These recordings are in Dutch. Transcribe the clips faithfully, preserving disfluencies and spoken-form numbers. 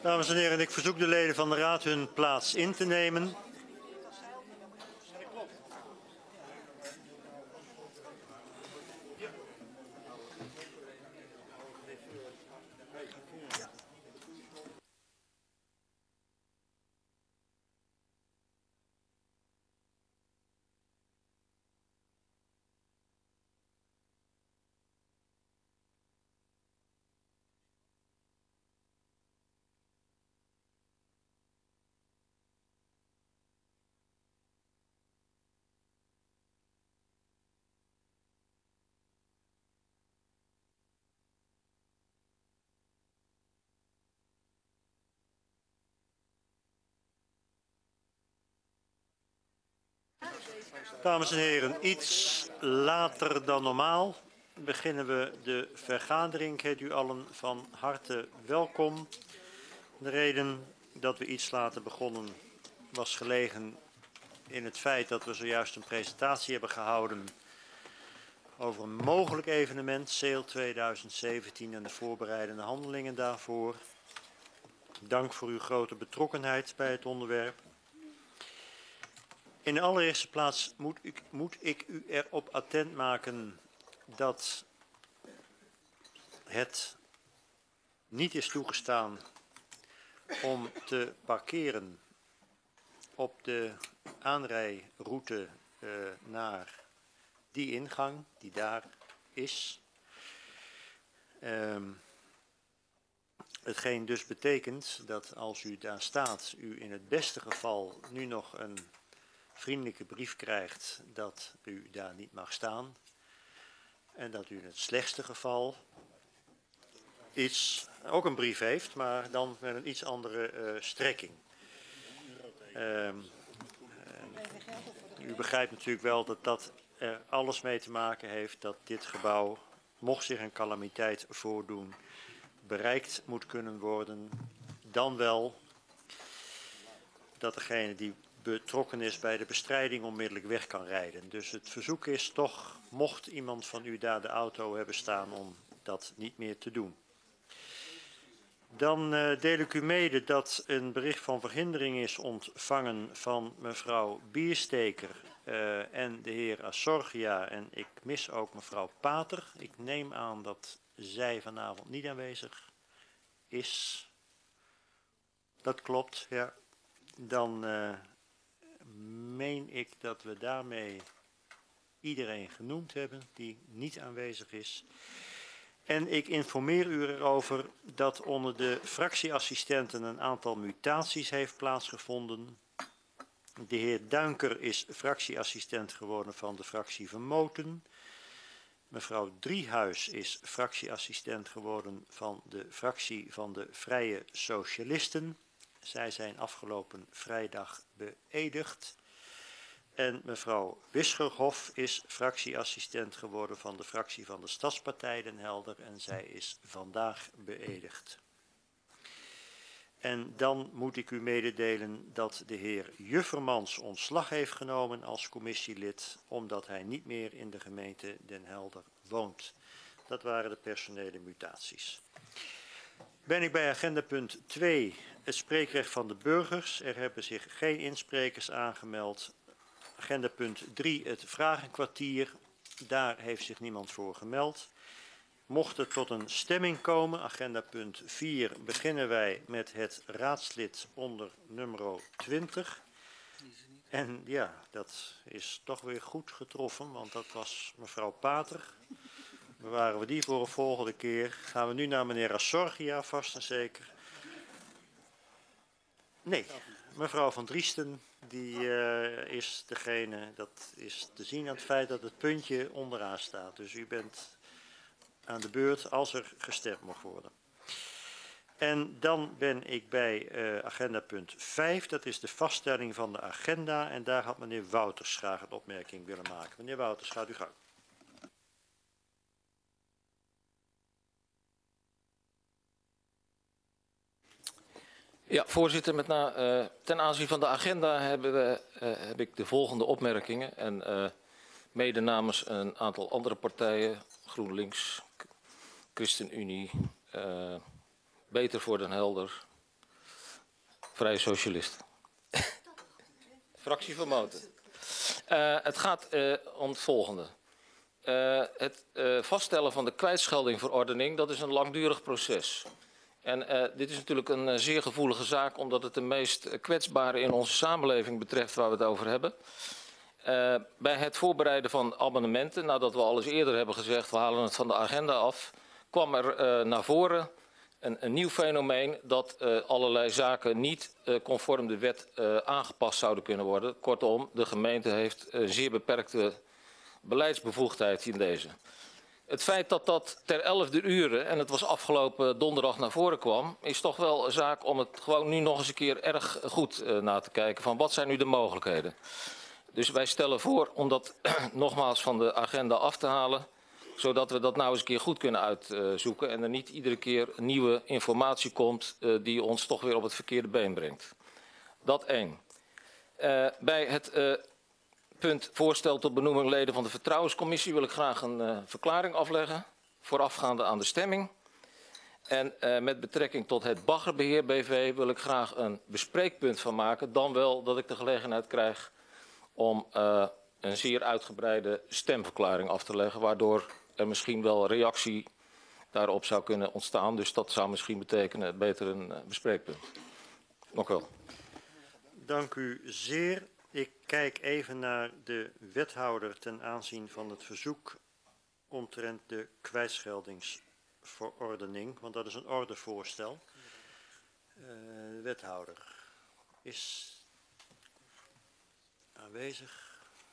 Dames en heren, ik verzoek de leden van de Raad hun plaats in te nemen. Dames en heren, iets later dan normaal beginnen we de vergadering. Ik heet u allen van harte welkom. De reden dat we iets later begonnen was gelegen in het feit dat we zojuist een presentatie hebben gehouden over een mogelijk evenement, Sail tweeduizend zeventien en de voorbereidende handelingen daarvoor. Dank voor uw grote betrokkenheid bij het onderwerp. In de allereerste plaats moet ik, moet ik u erop attent maken dat het niet is toegestaan om te parkeren op de aanrijroute uh, naar die ingang die daar is. Um, hetgeen dus betekent dat als u daar staat, u in het beste geval nu nog een vriendelijke brief krijgt dat u daar niet mag staan. En dat u in het slechtste geval iets, ook een brief heeft, maar dan met een iets andere uh, strekking. Uh, uh, u begrijpt natuurlijk wel dat dat er alles mee te maken heeft dat dit gebouw, mocht zich een calamiteit voordoen, bereikt moet kunnen worden. Dan wel dat degene die betrokken is bij de bestrijding onmiddellijk weg kan rijden. Dus het verzoek is toch, mocht iemand van u daar de auto hebben staan, om dat niet meer te doen. Dan uh, deel ik u mede dat een bericht van verhindering is ontvangen van mevrouw Biersteker uh, en de heer Assorgia. En ik mis ook mevrouw Pater. Ik neem aan dat zij vanavond niet aanwezig is. Dat klopt, ja. Dan uh, meen ik dat we daarmee iedereen genoemd hebben die niet aanwezig is. En ik informeer u erover dat onder de fractieassistenten een aantal mutaties heeft plaatsgevonden. De heer Duinker is fractieassistent geworden van de fractie Vermoten. Mevrouw Driehuis is fractieassistent geworden van de fractie van de Vrije Socialisten. Zij zijn afgelopen vrijdag beëdigd. En mevrouw Wisgerhof is fractieassistent geworden van de fractie van de Stadspartij Den Helder en zij is vandaag beëdigd. En dan moet ik u mededelen dat de heer Juffermans ontslag heeft genomen als commissielid, omdat hij niet meer in de gemeente Den Helder woont. Dat waren de personele mutaties. Ben ik bij agenda punt twee, het spreekrecht van de burgers. Er hebben zich geen insprekers aangemeld. Agenda punt drie, het vragenkwartier. Daar heeft zich niemand voor gemeld. Mocht het tot een stemming komen, agenda punt vier, beginnen wij met het raadslid onder nummer twintig. En ja, dat is toch weer goed getroffen, want dat was mevrouw Pater. Bewaren we die voor een volgende keer. Gaan we nu naar meneer Assorgia, vast en zeker. Nee, mevrouw van Driesten, die uh, is degene, dat is te zien aan het feit dat het puntje onderaan staat. Dus u bent aan de beurt als er gestemd mag worden. En dan ben ik bij uh, agenda punt vijf, dat is de vaststelling van de agenda. En daar had meneer Wouters graag een opmerking willen maken. Meneer Wouters, gaat u gang. Ja, voorzitter, met na, uh, ten aanzien van de agenda hebben we, uh, heb ik de volgende opmerkingen. En uh, mede namens een aantal andere partijen, GroenLinks, ChristenUnie, uh, Beter voor Den Helder, Vrije Socialist. Fractie Vermoten. Uh, het gaat uh, om het volgende. Uh, het uh, vaststellen van de kwijtscheldingverordening, dat is een langdurig proces. En uh, dit is natuurlijk een uh, zeer gevoelige zaak, omdat het de meest kwetsbare in onze samenleving betreft waar we het over hebben. Uh, bij het voorbereiden van amendementen, nadat we al eens eerder hebben gezegd, we halen het van de agenda af, kwam er uh, naar voren een, een nieuw fenomeen dat uh, allerlei zaken niet uh, conform de wet uh, aangepast zouden kunnen worden. Kortom, de gemeente heeft uh, zeer beperkte beleidsbevoegdheid in deze. Het feit dat dat ter elfde uur, en het was afgelopen donderdag naar voren kwam, is toch wel een zaak om het gewoon nu nog eens een keer erg goed uh, na te kijken van wat zijn nu de mogelijkheden. Dus wij stellen voor om dat nogmaals van de agenda af te halen, zodat we dat nou eens een keer goed kunnen uitzoeken en er niet iedere keer nieuwe informatie komt uh, die ons toch weer op het verkeerde been brengt. Dat één. Uh, bij het uh, punt voorstel tot benoeming leden van de Vertrouwenscommissie wil ik graag een uh, verklaring afleggen, voorafgaande aan de stemming. En uh, met betrekking tot het baggerbeheer B V wil ik graag een bespreekpunt van maken, dan wel dat ik de gelegenheid krijg om uh, een zeer uitgebreide stemverklaring af te leggen, waardoor er misschien wel reactie daarop zou kunnen ontstaan. Dus dat zou misschien betekenen beter een uh, bespreekpunt. Dank u wel. Dank u zeer. Ik kijk even naar de wethouder ten aanzien van het verzoek omtrent de kwijtscheldingsverordening, want dat is een ordevoorstel. Uh, de wethouder is aanwezig.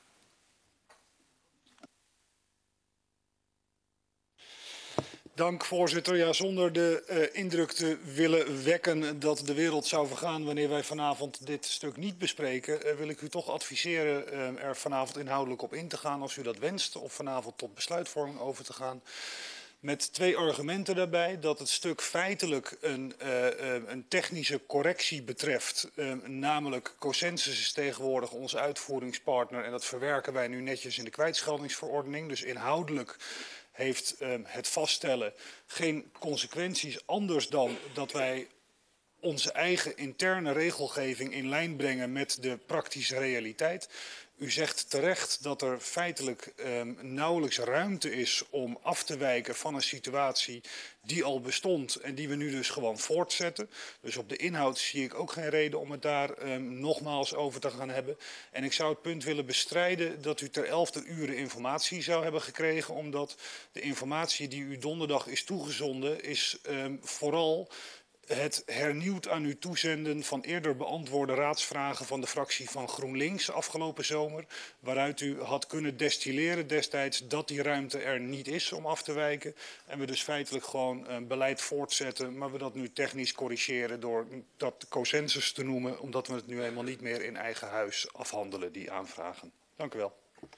Dank, voorzitter. Ja, zonder de uh, indruk te willen wekken dat de wereld zou vergaan wanneer wij vanavond dit stuk niet bespreken, uh, wil ik u toch adviseren uh, er vanavond inhoudelijk op in te gaan als u dat wenst, of vanavond tot besluitvorming over te gaan. Met twee argumenten daarbij, dat het stuk feitelijk een, uh, uh, een technische correctie betreft, uh, namelijk Cosensus is tegenwoordig onze uitvoeringspartner en dat verwerken wij nu netjes in de kwijtscheldingsverordening, dus inhoudelijk heeft uh, het vaststellen geen consequenties anders dan dat wij onze eigen interne regelgeving in lijn brengen met de praktische realiteit. U zegt terecht dat er feitelijk uh, nauwelijks ruimte is om af te wijken van een situatie die al bestond en die we nu dus gewoon voortzetten. Dus op de inhoud zie ik ook geen reden om het daar uh, nogmaals over te gaan hebben. En ik zou het punt willen bestrijden dat u ter elfde uur informatie zou hebben gekregen, omdat de informatie die u donderdag is toegezonden is uh, vooral het hernieuwd aan u toezenden van eerder beantwoorde raadsvragen van de fractie van GroenLinks afgelopen zomer, waaruit u had kunnen destilleren destijds dat die ruimte er niet is om af te wijken en we dus feitelijk gewoon een beleid voortzetten, maar we dat nu technisch corrigeren door dat consensus te noemen, omdat we het nu helemaal niet meer in eigen huis afhandelen, die aanvragen. Dank u wel.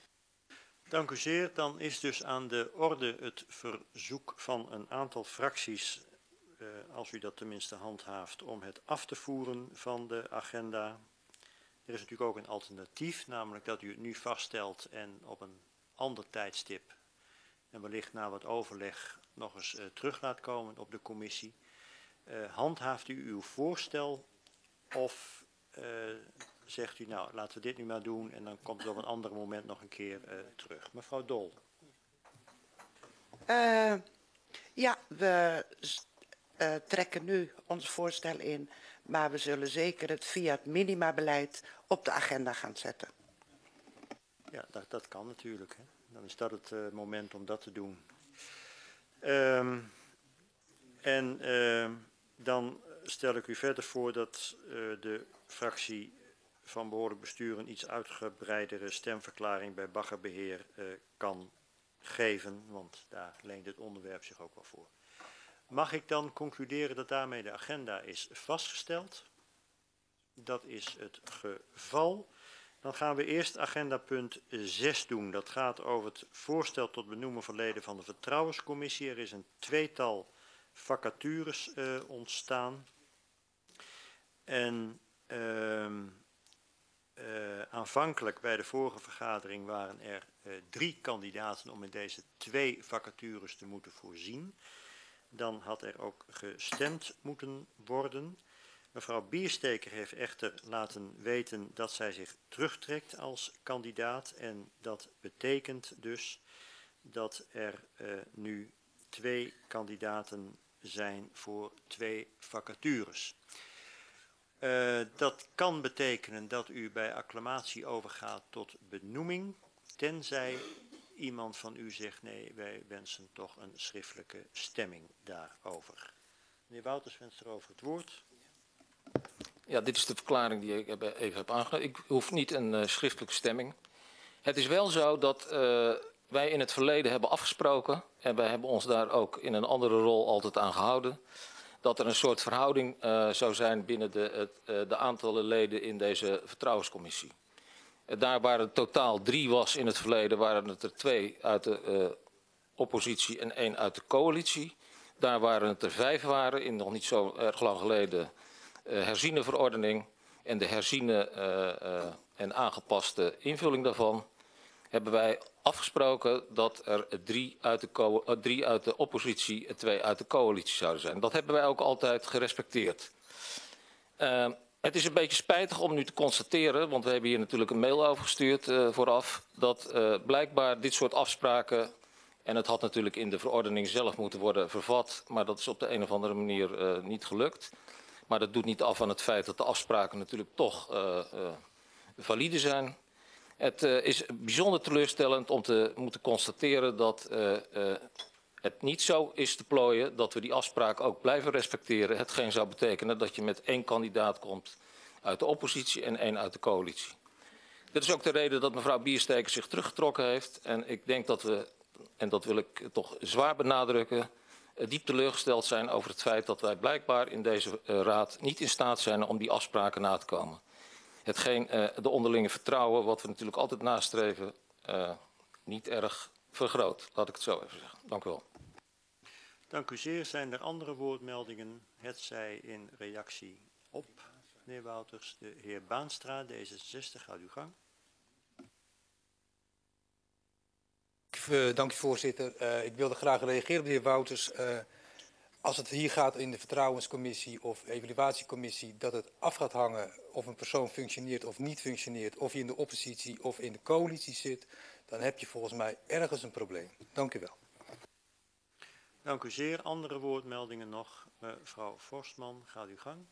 Dank u zeer. Dan is dus aan de orde het verzoek van een aantal fracties, Uh, als u dat tenminste handhaaft, om het af te voeren van de agenda. Er is natuurlijk ook een alternatief, namelijk dat u het nu vaststelt en op een ander tijdstip en wellicht na wat overleg nog eens uh, terug laat komen op de commissie. Uh, handhaaft u uw voorstel of uh, zegt u nou laten we dit nu maar doen en dan komt het op een ander moment nog een keer uh, terug. Mevrouw Dol. Uh, ja, we Uh, trekken nu ons voorstel in, maar we zullen zeker het via het minimabeleid op de agenda gaan zetten. Ja, dat, dat kan natuurlijk. Hè. Dan is dat het uh, moment om dat te doen. Um, en uh, dan stel ik u verder voor dat uh, de fractie van behoorlijk bestuur een iets uitgebreidere stemverklaring bij baggerbeheer uh, kan geven, want daar leent het onderwerp zich ook wel voor. Mag ik dan concluderen dat daarmee de agenda is vastgesteld? Dat is het geval. Dan gaan we eerst agenda punt zes doen. Dat gaat over het voorstel tot benoemen van leden van de Vertrouwenscommissie. Er is een tweetal vacatures uh, ontstaan. En uh, uh, aanvankelijk bij de vorige vergadering waren er uh, drie kandidaten om in deze twee vacatures te moeten voorzien. Dan had er ook gestemd moeten worden. Mevrouw Biersteker heeft echter laten weten dat zij zich terugtrekt als kandidaat. En dat betekent dus dat er uh, nu twee kandidaten zijn voor twee vacatures. Uh, dat kan betekenen dat u bij acclamatie overgaat tot benoeming, tenzij iemand van u zegt nee, wij wensen toch een schriftelijke stemming daarover. Meneer Wouters wenst erover het woord. Ja, dit is de verklaring die ik even heb aangegeven. Ik hoef niet een uh, schriftelijke stemming. Het is wel zo dat uh, wij in het verleden hebben afgesproken, en wij hebben ons daar ook in een andere rol altijd aan gehouden, dat er een soort verhouding uh, zou zijn binnen de, het, uh, de aantallen leden in deze vertrouwenscommissie. Uh, daar waar het totaal drie was in het verleden, waren het er twee uit de uh, oppositie en één uit de coalitie. Daar waren het er vijf waren, in nog niet zo erg lang geleden uh, herziene verordening. En de herziene uh, uh, en aangepaste invulling daarvan hebben wij afgesproken dat er drie uit de, co uh, drie uit de oppositie en twee uit de coalitie zouden zijn. Dat hebben wij ook altijd gerespecteerd. Uh, het is een beetje spijtig om nu te constateren, want we hebben hier natuurlijk een mail over gestuurd uh, vooraf, dat uh, blijkbaar dit soort afspraken, en het had natuurlijk in de verordening zelf moeten worden vervat, maar dat is op de een of andere manier uh, niet gelukt. Maar dat doet niet af aan het feit dat de afspraken natuurlijk toch uh, uh, valide zijn. Het uh, is bijzonder teleurstellend om te moeten constateren dat uh, uh, het niet zo is te plooien dat we die afspraken ook blijven respecteren. Hetgeen zou betekenen dat je met één kandidaat komt uit de oppositie en één uit de coalitie. Dit is ook de reden dat mevrouw Biersteker zich teruggetrokken heeft. En ik denk dat we, en dat wil ik toch zwaar benadrukken, diep teleurgesteld zijn over het feit dat wij blijkbaar in deze uh, raad niet in staat zijn om die afspraken na te komen. Hetgeen uh, de onderlinge vertrouwen, wat we natuurlijk altijd nastreven, uh, niet erg vergroot. Laat ik het zo even zeggen. Dank u wel. Dank u zeer. Zijn er andere woordmeldingen? Hetzij in reactie op meneer Wouters. De heer Baanstra, D zesenzestig, gaat uw gang. Uh, dank u voorzitter. Uh, ik wilde graag reageren op de heer Wouters. Uh, als het hier gaat in de vertrouwenscommissie of evaluatiecommissie, dat het af gaat hangen of een persoon functioneert of niet functioneert, of je in de oppositie of in de coalitie zit, dan heb je volgens mij ergens een probleem. Dank u wel. Dank u zeer. Andere woordmeldingen nog? Mevrouw Forstman, gaat uw gang.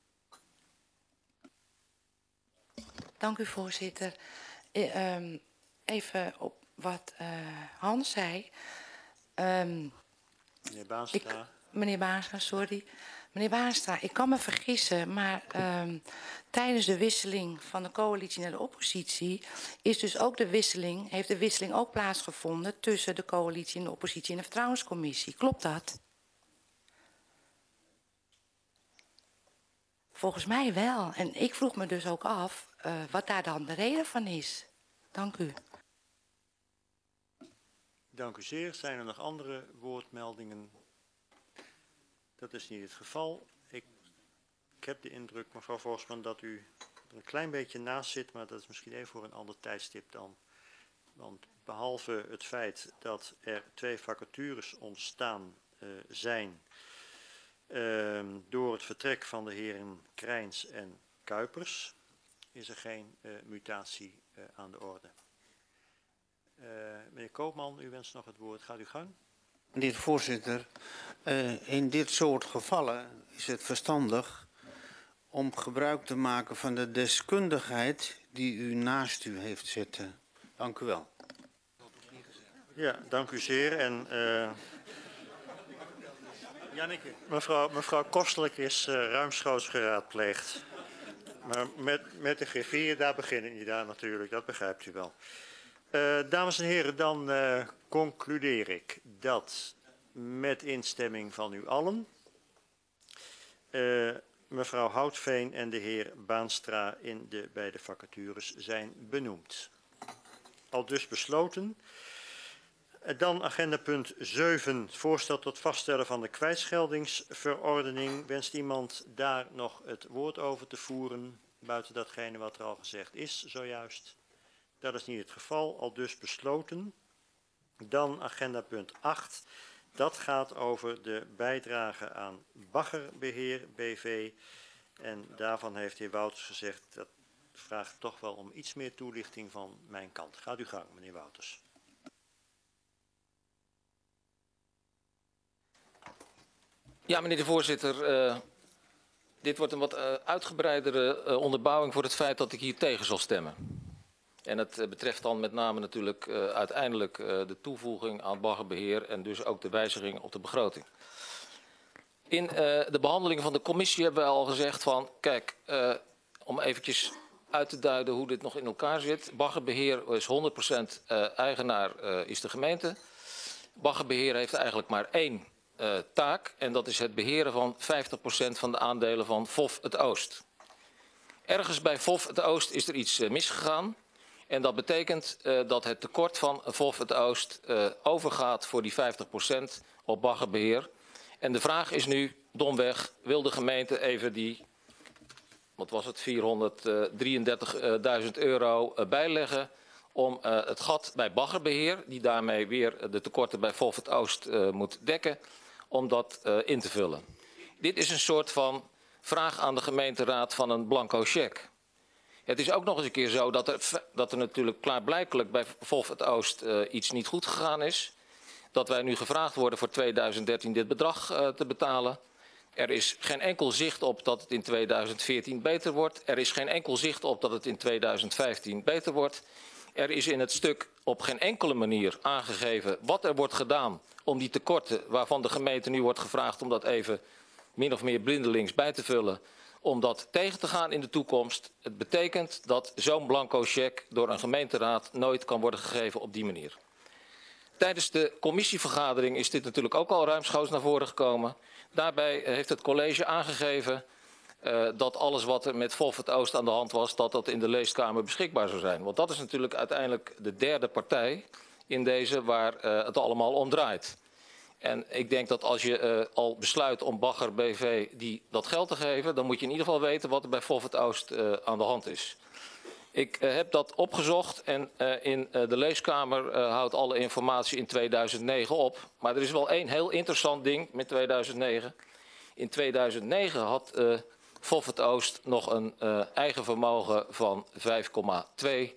Dank u voorzitter. Uh, um, even op wat uh, Hans zei. Um, meneer Baanstra. Ik, meneer Baanstra, sorry. Meneer Baanstra, ik kan me vergissen, maar um, tijdens de wisseling van de coalitie naar de oppositie is dus ook de wisseling, heeft de wisseling ook plaatsgevonden tussen de coalitie en de oppositie in de vertrouwenscommissie. Klopt dat? Volgens mij wel. En ik vroeg me dus ook af uh, wat daar dan de reden van is. Dank u. Dank u zeer. Zijn er nog andere woordmeldingen? Dat is niet het geval. Ik, ik heb de indruk, mevrouw Forsman, dat u er een klein beetje naast zit, maar dat is misschien even voor een ander tijdstip dan. Want behalve het feit dat er twee vacatures ontstaan uh, zijn uh, door het vertrek van de heren Krijns en Kuipers, is er geen uh, mutatie uh, aan de orde. Uh, meneer Koopman, u wenst nog het woord. Gaat uw gang. Meneer de voorzitter, uh, in dit soort gevallen is het verstandig om gebruik te maken van de deskundigheid die u naast u heeft zitten. Dank u wel. Ja, dank u zeer. En uh, Janneke. Mevrouw, mevrouw Kostelijk is uh, ruimschoots geraadpleegd. Maar met, met de griffier, daar begin ik niet aan natuurlijk, dat begrijpt u wel. Uh, dames en heren, dan uh, concludeer ik dat met instemming van u allen uh, mevrouw Houtveen en de heer Baanstra in de beide vacatures zijn benoemd. Al dus besloten. Uh, dan agenda punt zeven, voorstel tot vaststellen van de kwijtscheldingsverordening. Wenst iemand daar nog het woord over te voeren, buiten datgene wat er al gezegd is zojuist? Dat is niet het geval, al dus besloten. Dan agenda punt acht. Dat gaat over de bijdrage aan baggerbeheer B V. En daarvan heeft de heer Wouters gezegd, dat vraagt toch wel om iets meer toelichting van mijn kant. Gaat u gang, meneer Wouters. Ja, meneer de voorzitter. Uh, dit wordt een wat uh, uitgebreidere uh, onderbouwing voor het feit dat ik hier tegen zal stemmen. En het uh, betreft dan met name natuurlijk uh, uiteindelijk uh, de toevoeging aan baggerbeheer en dus ook de wijziging op de begroting. In uh, de behandeling van de commissie hebben wij al gezegd van, kijk, uh, om eventjes uit te duiden hoe dit nog in elkaar zit. Baggerbeheer is honderd procent uh, eigenaar uh, is de gemeente. Baggerbeheer heeft eigenlijk maar één uh, taak en dat is het beheren van vijftig procent van de aandelen van V O F het Oost. Ergens bij V O F het Oost is er iets uh, misgegaan. En dat betekent uh, dat het tekort van V O F het Oost uh, overgaat voor die vijftig procent op baggerbeheer. En de vraag is nu, domweg, wil de gemeente even die, wat was het, vierhonderddrieëndertigduizend euro uh, bijleggen om uh, het gat bij baggerbeheer, die daarmee weer de tekorten bij V O F het Oost uh, moet dekken, om dat uh, in te vullen. Dit is een soort van vraag aan de gemeenteraad van een blanco cheque. Het is ook nog eens een keer zo dat er, dat er natuurlijk klaarblijkelijk bij V O F het Oost uh, iets niet goed gegaan is. Dat wij nu gevraagd worden voor tweeduizend dertien dit bedrag uh, te betalen. Er is geen enkel zicht op dat het in tweeduizend veertien beter wordt. Er is geen enkel zicht op dat het in tweeduizend vijftien beter wordt. Er is in het stuk op geen enkele manier aangegeven wat er wordt gedaan om die tekorten, waarvan de gemeente nu wordt gevraagd om dat even min of meer blindelings bij te vullen, om dat tegen te gaan in de toekomst. Het betekent dat zo'n blanco cheque door een gemeenteraad nooit kan worden gegeven op die manier. Tijdens de commissievergadering is dit natuurlijk ook al ruimschoots naar voren gekomen. Daarbij heeft het college aangegeven uh, dat alles wat er met V O F het Oost aan de hand was, dat dat in de leeskamer beschikbaar zou zijn. Want dat is natuurlijk uiteindelijk de derde partij in deze waar uh, het allemaal om draait. En ik denk dat als je uh, al besluit om Bagger B V die dat geld te geven, dan moet je in ieder geval weten wat er bij V O F het Oost uh, aan de hand is. Ik uh, heb dat opgezocht en uh, in uh, de leeskamer uh, houdt alle informatie in tweeduizend negen op. Maar er is wel één heel interessant ding met tweeduizend negen. In tweeduizend negen had uh, V O F het Oost nog een uh, eigen vermogen van vijf komma twee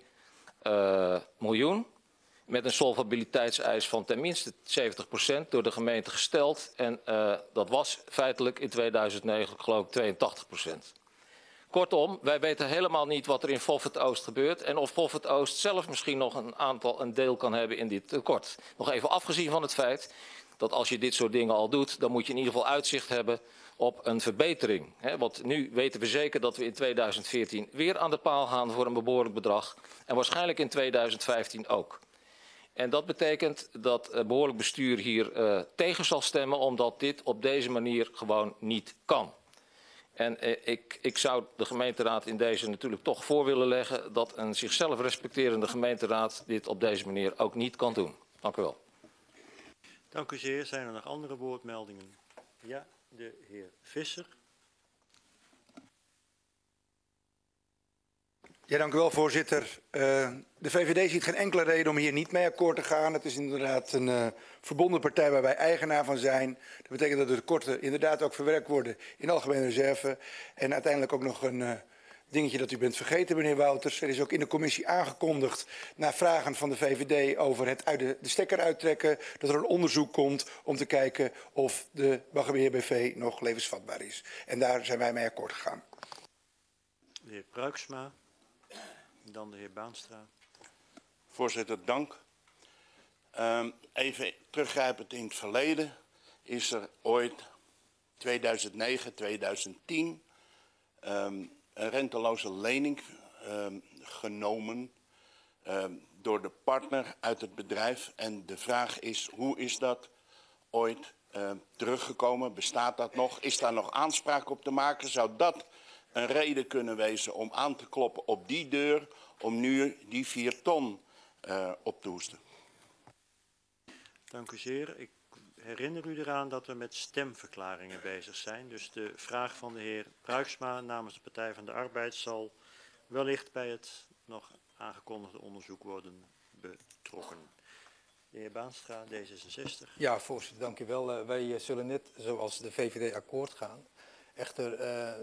uh, miljoen. Met een solvabiliteitseis van tenminste zeventig procent door de gemeente gesteld. En uh, dat was feitelijk in tweeduizend negen geloof ik tweeëntachtig procent. Kortom, wij weten helemaal niet wat er in V O F het Oost gebeurt en of V O F het Oost zelf misschien nog een aantal een deel kan hebben in dit tekort. Nog even afgezien van het feit dat als je dit soort dingen al doet, dan moet je in ieder geval uitzicht hebben op een verbetering. He, want nu weten we zeker dat we in tweeduizend veertien weer aan de paal gaan voor een behoorlijk bedrag en waarschijnlijk in tweeduizend vijftien ook. En dat betekent dat het behoorlijk bestuur hier uh, tegen zal stemmen, omdat dit op deze manier gewoon niet kan. En uh, ik, ik zou de gemeenteraad in deze natuurlijk toch voor willen leggen dat een zichzelf respecterende gemeenteraad dit op deze manier ook niet kan doen. Dank u wel. Dank u zeer. Zijn er nog andere woordmeldingen? Ja, de heer Visser. Ja, dank u wel, voorzitter. Uh, de V V D ziet geen enkele reden om hier niet mee akkoord te gaan. Het is inderdaad een uh, verbonden partij waar wij eigenaar van zijn. Dat betekent dat de tekorten inderdaad ook verwerkt worden in algemene reserve. En uiteindelijk ook nog een uh, dingetje dat u bent vergeten, meneer Wouters. Er is ook in de commissie aangekondigd, na vragen van de V V D over het uit de, de stekker uittrekken, dat er een onderzoek komt om te kijken of de Baggerbeheer B V nog levensvatbaar is. En daar zijn wij mee akkoord gegaan. De heer Pruiksma. Dan de heer Baanstra. Voorzitter, dank. Um, even teruggrijpend in het verleden is er ooit tweeduizend negen, tweeduizend tien um, een renteloze lening um, genomen um, door de partner uit het bedrijf. En de vraag is, hoe is dat ooit uh, teruggekomen? Bestaat dat nog? Is daar nog aanspraak op te maken? Zou dat een reden kunnen wezen om aan te kloppen op die deur, om nu die vier ton uh, op te hoesten? Dank u zeer. Ik herinner u eraan dat we met stemverklaringen bezig zijn. Dus de vraag van de heer Pruiksma namens de Partij van de Arbeid zal wellicht bij het nog aangekondigde onderzoek worden betrokken. De heer Baanstra, D zesenzestig. Ja, voorzitter, dank u wel. Uh, wij uh, zullen net zoals de V V D akkoord gaan. Echter uh,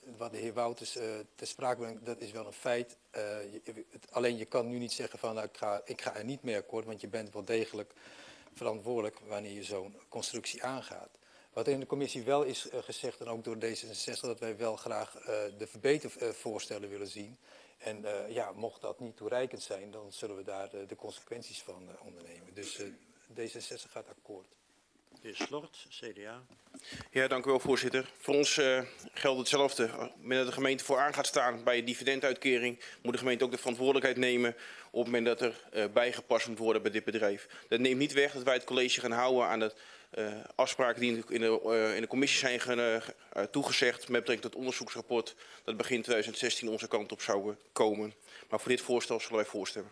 wat de heer Wouters uh, ter sprake brengt, dat is wel een feit. Uh, je, het, alleen je kan nu niet zeggen van nou, ik, ga, ik ga er niet mee akkoord, want je bent wel degelijk verantwoordelijk wanneer je zo'n constructie aangaat. Wat er in de commissie wel is uh, gezegd, en ook door D zesenzestig, dat wij wel graag uh, de verbetervoorstellen willen zien. En uh, ja, mocht dat niet toereikend zijn, dan zullen we daar uh, de consequenties van uh, ondernemen. Dus uh, D zesenzestig gaat akkoord. De heer Slort, C D A. Ja, dank u wel, voorzitter. Voor ons uh, geldt hetzelfde. Op het moment dat de gemeente vooraan gaat staan bij een dividenduitkering, moet de gemeente ook de verantwoordelijkheid nemen op het moment dat er uh, bijgepast moet worden bij dit bedrijf. Dat neemt niet weg dat wij het college gaan houden aan de uh, afspraken die in de, in, de, uh, in de commissie zijn ge, uh, toegezegd met betrekking tot het onderzoeksrapport dat begin tweeduizend zestien onze kant op zou komen. Maar voor dit voorstel zullen wij voorstemmen.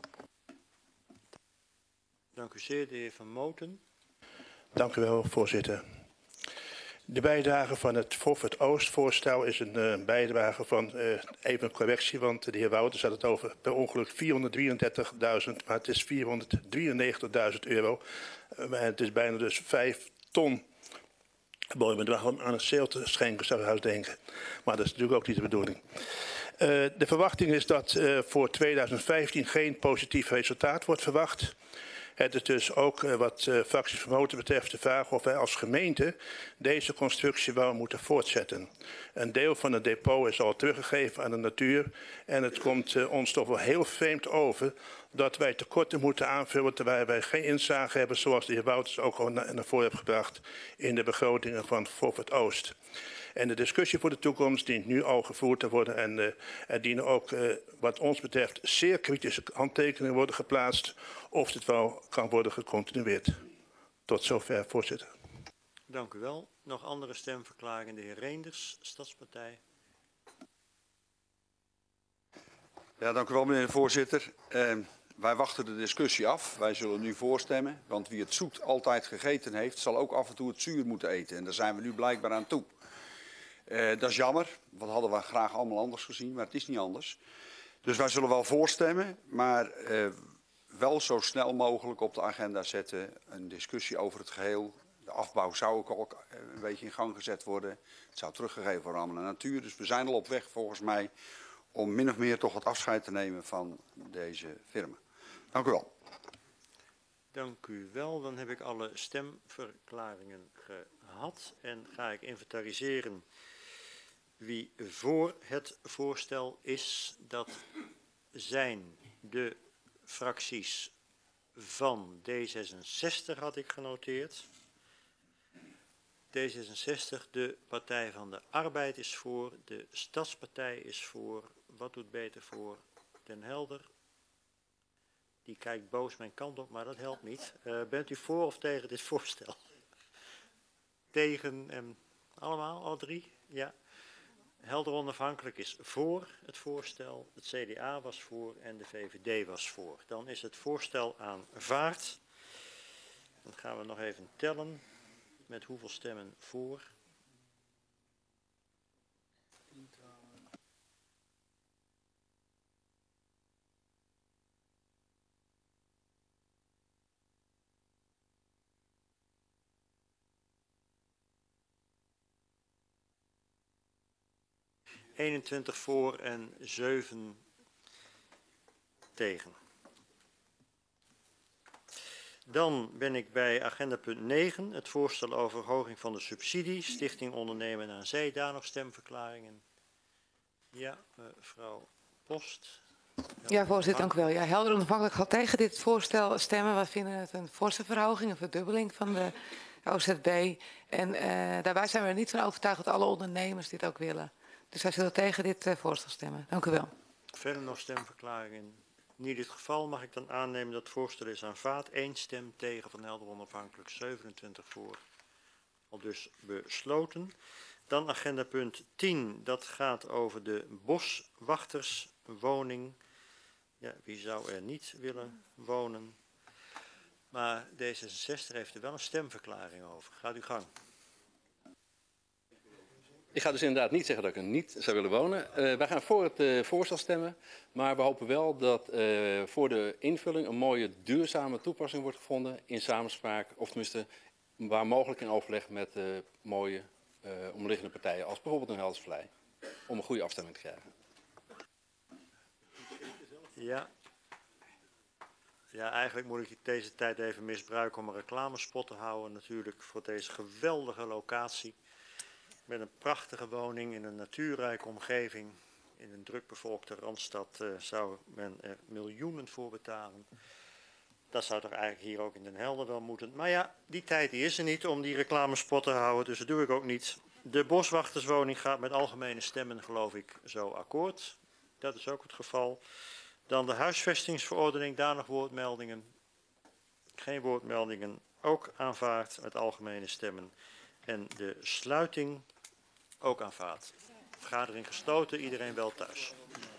Dank u zeer, de heer Van Moten. Dank u wel, voorzitter. De bijdrage van het Forfait Oost voorstel is een uh, bijdrage van, uh, even een correctie, want de heer Wouters had het over per ongeluk vierhonderddrieëndertigduizend, maar het is vierhonderddrieënnegentigduizend euro. Uh, het is bijna dus vijf ton mooi bedrag om aan een sale te schenken, zou ik denken. Maar dat is natuurlijk ook niet de bedoeling. Uh, de verwachting is dat uh, voor tweeduizend vijftien geen positief resultaat wordt verwacht. Het is dus ook uh, wat uh, fractie Van Moten betreft de vraag of wij als gemeente deze constructie wel moeten voortzetten. Een deel van het depot is al teruggegeven aan de natuur en het komt uh, ons toch wel heel vreemd over dat wij tekorten moeten aanvullen terwijl wij geen inzage hebben, zoals de heer Wouters ook al naar, naar voren heeft gebracht in de begrotingen van Forfait Oost. En de discussie voor de toekomst dient nu al gevoerd te worden en uh, er dienen ook uh, wat ons betreft zeer kritische handtekeningen worden geplaatst of dit wel kan worden gecontinueerd. Tot zover, voorzitter. Dank u wel. Nog andere stemverklaringen. De heer Reenders, Stadspartij. Ja, dank u wel, meneer de voorzitter. Uh, wij wachten de discussie af. Wij zullen nu voorstemmen, want wie het zoet altijd gegeten heeft, zal ook af en toe het zuur moeten eten. En daar zijn we nu blijkbaar aan toe. Uh, dat is jammer, want hadden we graag allemaal anders gezien, maar het is niet anders. Dus wij zullen wel voorstemmen, maar uh, wel zo snel mogelijk op de agenda zetten. Een discussie over het geheel. De afbouw zou ook al een beetje in gang gezet worden. Het zou teruggegeven worden aan de natuur. Dus we zijn al op weg volgens mij om min of meer toch wat afscheid te nemen van deze firma. Dank u wel. Dank u wel. Dan heb ik alle stemverklaringen gehad en ga ik inventariseren wie voor het voorstel is. Dat zijn de fracties van D zesenzestig, had ik genoteerd. D zesenzestig, de Partij van de Arbeid is voor, de Stadspartij is voor. Wat doet beter voor? Den Helder. Die kijkt boos mijn kant op, maar dat helpt niet. Uh, bent u voor of tegen dit voorstel? Tegen en allemaal, alle drie? Ja. Helder Onafhankelijk is voor het voorstel, het C D A was voor en de V V D was voor. Dan is het voorstel aanvaard. Dan gaan we nog even tellen met hoeveel stemmen voor. eenentwintig voor en zeven tegen. Dan ben ik bij agenda punt negen, het voorstel over verhoging van de subsidie, Stichting Ondernemen aan Zee. Daar nog stemverklaringen. Ja, mevrouw Post. Ja, voorzitter, dank u wel. Ja, Helder Onafhankelijk gaat tegen dit voorstel stemmen. We vinden het een forse verhoging, een verdubbeling van de O Z B. En uh, daarbij zijn we er niet van overtuigd dat alle ondernemers dit ook willen. Dus wij zullen tegen dit uh, voorstel stemmen. Dank u wel. Verder nog stemverklaringen. Niet dit geval mag ik dan aannemen dat het voorstel is aanvaard. Eén stem tegen van Helder Onafhankelijk, zevenentwintig voor. Al dus besloten. Dan agenda punt tien. Dat gaat over de boswachterswoning. Ja, wie zou er niet willen wonen? Maar D zesenzestig heeft er wel een stemverklaring over. Gaat uw gang. Ik ga dus inderdaad niet zeggen dat ik er niet zou willen wonen. Uh, wij gaan voor het uh, voorstel stemmen, maar we hopen wel dat uh, voor de invulling een mooie duurzame toepassing wordt gevonden in samenspraak, of tenminste waar mogelijk in overleg met uh, mooie uh, omliggende partijen, als bijvoorbeeld een Heldersvlei. om een goede afstemming te krijgen. Ja. Ja, eigenlijk moet ik deze tijd even misbruiken om een reclamespot te houden natuurlijk voor deze geweldige locatie. Met een prachtige woning in een natuurrijke omgeving. In een drukbevolkte Randstad uh, zou men er miljoenen voor betalen. Dat zou toch eigenlijk hier ook in Den Helder wel moeten. Maar ja, die tijd die is er niet om die reclamespot te houden, dus dat doe ik ook niet. De boswachterswoning gaat met algemene stemmen, geloof ik, zo akkoord. Dat is ook het geval. Dan de huisvestingsverordening, daar nog woordmeldingen. Geen woordmeldingen, ook aanvaard met algemene stemmen. En de sluiting ook aanvaard. Vergadering gesloten, iedereen wel thuis.